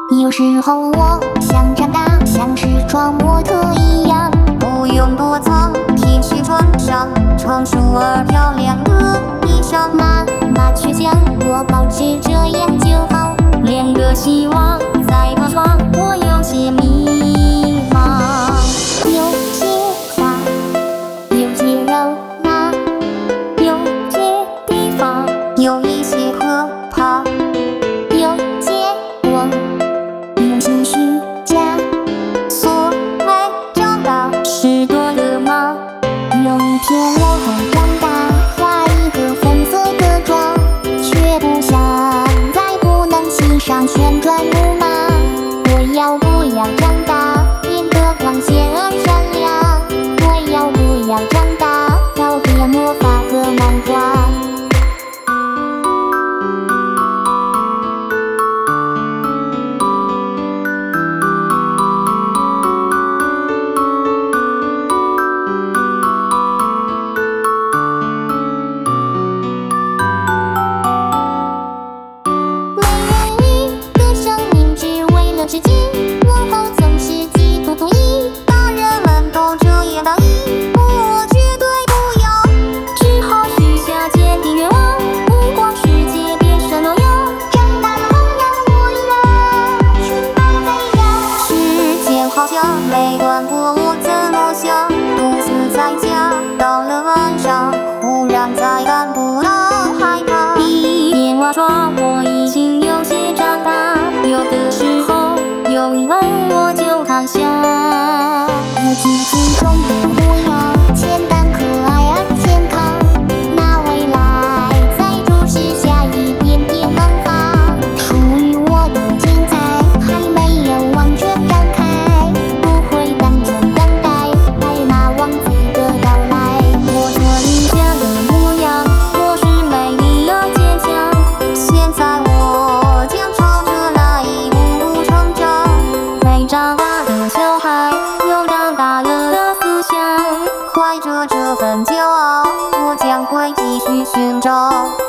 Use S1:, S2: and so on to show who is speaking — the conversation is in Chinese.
S1: 有时候我想长大，像是装模特一样，
S2: 不用躲藏，T恤穿上，成熟而漂亮的衣裳。
S1: 妈妈却讲我保持这样就好，
S2: 连个希望在碰撞，我有些迷茫。
S1: 有些话，有些肉麻，
S2: 有些地方有一些可怕，
S1: 有些我有些虚假。
S2: 所谓长大是多了吗？
S1: 有一天我会长大，画一个粉色的妆，却不想再不能骑上旋转木马。我要不要长大，变得光鲜而善良？我要不要长大，要变魔法和漫画？至今往后总是极度同意，
S2: 大人们都这样大意，我绝对不要，
S1: 只好许下坚定愿望，不光世界变成诺样，长大的模样我依然裙摆飞扬。
S2: 时间好像没管过我怎么想，独自在家，到了晚上，忽然再感不到害怕。一边化妆，我已经有些长大，有的时候有疑问我就看下，
S1: 我记忆中的模样，简单可爱而健康。那未来在注视下一点点萌发，属于我的精彩还没有完全展开，不会单纯等待白马王子的到来。
S2: 我做理想的模样，我是美丽而坚强。现在我将朝着那一步成长。没长大的小孩，有长大了的思想，怀着这份骄傲，我将会继续寻找。